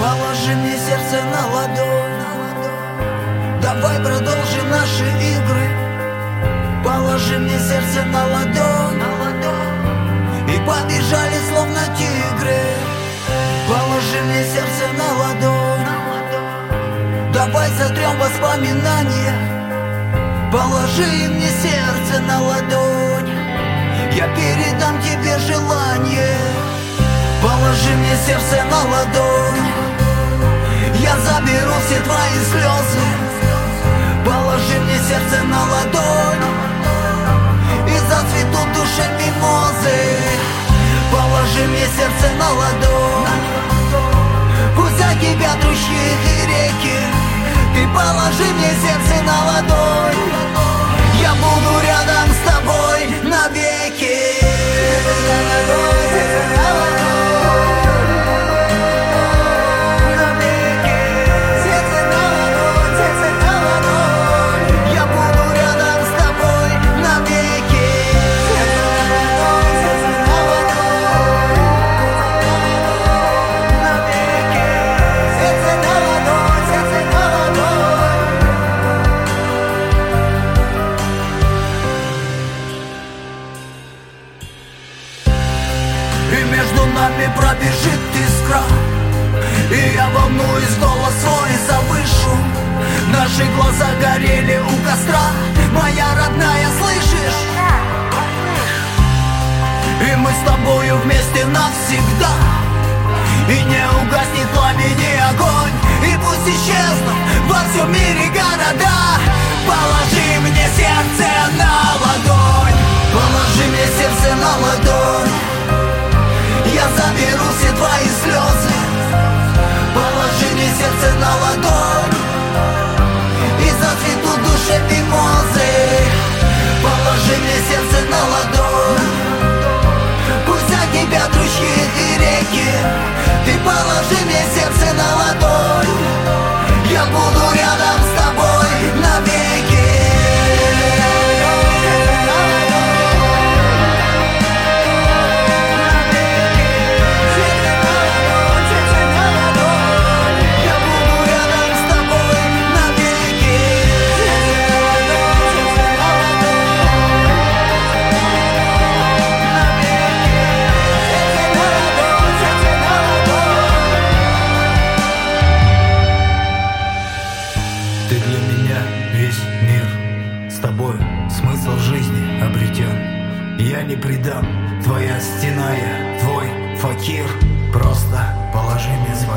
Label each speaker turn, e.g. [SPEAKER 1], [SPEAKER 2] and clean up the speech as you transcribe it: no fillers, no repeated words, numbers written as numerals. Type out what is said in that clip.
[SPEAKER 1] Положи мне сердце на ладонь, давай продолжим наши игры. Положи мне сердце на ладонь, и побежали словно тигры. Положи мне сердце на ладонь, давай сотрем воспоминания. Положи мне сердце на ладонь, я передам тебе желание. Положи мне сердце на ладонь, я заберу все твои слезы. Положи мне сердце на ладонь, и зацветут в душе мимозы. Положи мне сердце на ладонь, пусть закипят ручьи и реки. Ты положи мне сердце на ладонь, я буду рядом с тобой навеки. И между нами пробежит искра, и я волнуюсь, голос свой завышу. Наши глаза горели у костра, моя родная, слышишь? И мы с тобою вместе навсегда, и не угаснет пламени огонь, и пусть исчезнут во всем мире города. Положи мне сердце на ладонь, положи мне сердце на ладонь, я заберу все твои слезы. Положи мне сердце на ладонь, и зацветут в душе мимозы. Положи мне сердце на ладонь, пусть закипят ручьи и реки. Ты положи мне сердце на ладонь, я буду рядом с тобой навеки. Ты для меня весь мир, с тобой смысл жизни обретен. Я не предам, твоя стена, я твой факир. Просто положи мне звонок.